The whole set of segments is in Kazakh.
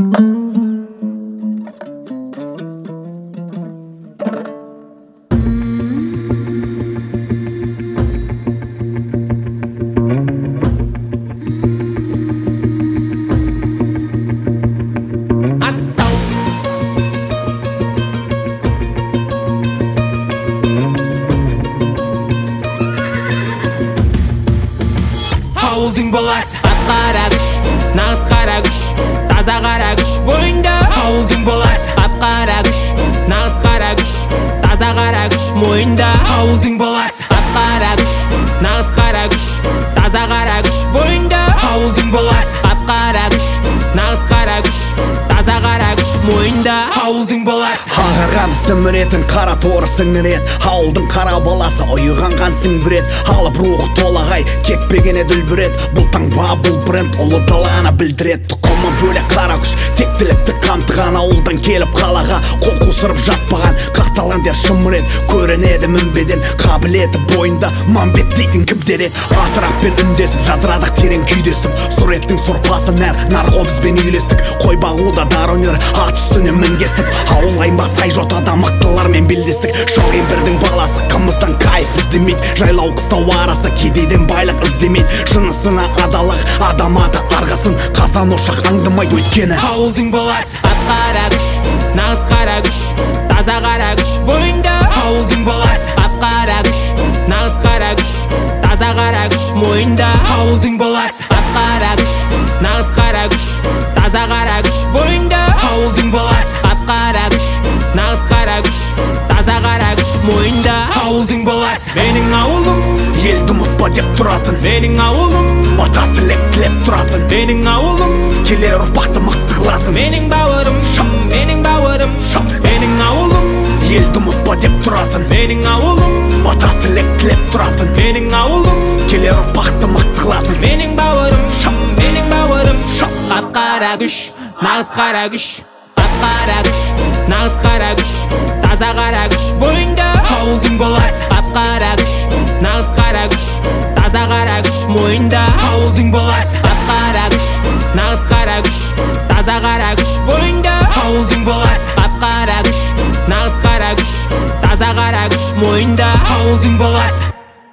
Ауылдың баласы қап-қара күш, нағыз қара күш, таза қара күш бойында. Ауылдың баласы қап-қара күш, нағыз қара күш, таза қара күш мойында. Ауылдың баласы қап-қара күш, нағыз қара күш, таза қара күш бойында. Ауылдың баласы қап-қара күш, нағыз қара күш, таза қара күш мойында. Ауылдың баласы ағарған сіміретін қара торы сіңірет. Ауылдың қара баласы ұйығанған сіңбірет. Алып рух толағай кетпеген дүлбірет. Бұл таңба бұл бренд ұлы даланы білдірет. Тұқымы бөлек қара күш тектілікті қамтыған. Ауылдан келіп қалаға қол қусырып жатпаған қақталған дер шымырет. Көрінеді мінбеден қабілеті бойында мамбет дейтін кім дерет. Атыраппен үндесіп жадырадық терең күйдесіп. Суреттің сұрпасы нәр нарқобызбен үйлестік. Қой бағуда дар өнер ат үстіне мінгесіп. Ауыл аймақ сай жотада мықтылармен белдестік. Шалғен бірдің баласы қымыздан кайф іздемейді. Жайлау қыстау арасы кедейден байлық іздемейді. Жынысына адалық адам аты арғасын. Қазан ошақ аңдымайды өйткені ауылдың баласы қап-қара күш, нағыз қара күш, таза қара күш бойында. Ауылдың баласы қап-қара күш, нағыз қара күш, таза қара күш мойында. Ауылдың баласы қап-қара күш, нағыз қара күш, таза қара күш бойында. Ауылдың баласы қап-қара күш, нағыз қара күш, таза қара күш мойында. Ауылдың баласы менің ауылым, елді ұмытпа деп тұратын. менің ауылым, ата тілеп тілеп тұратын. менің ауылым, келер ұрпақты мықты қылатын. менің бауырым, менің бауырым, менің ауылым, елді ұмытпа деп тұратын. менің ауылым, ата тілеп тілеп тұратын. менің ауылым, келер ұрпақты мықты қылатын. менің бауырым, менің бауырым. Қап-қара күш, нағыз қара күш, қап-қара күш, нағыз қара күш, таза қара күш бойында. Ауылдың баласы қап-қара күш, нағыз қара күш, таза қара күш мойында. Ауылдың баласы қап-қара күш, нағыз қара күш, таза қара күш бойында. Ауылдың баласы қап-қара күш, нағыз қара күш, таза қара күш мойында. Ауылдың баласы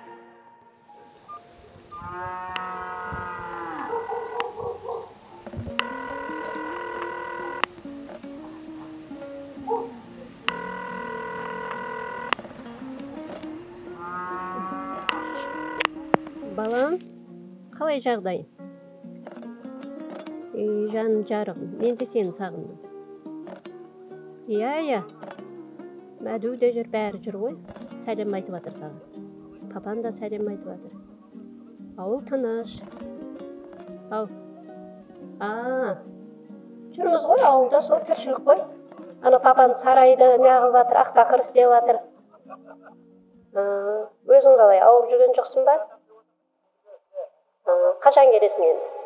Балам, қалай жағдай? Жаным жарығым, мен де сені сағындым. Иә, мәду де жүр, бәрі жүр ғой. Сәлем айтып жатыр саған. Папан да сәлем айтып жатыр. Ауыл тыныш. Ау. Жүрміз ғой, ауылда сол тіршілік қой. Ана папан сарайды неғып жатыр, ақтақыр істеп жатыр. Өзің қалай, ауырып жүрген жоқсың ба? Қашан келесің енді?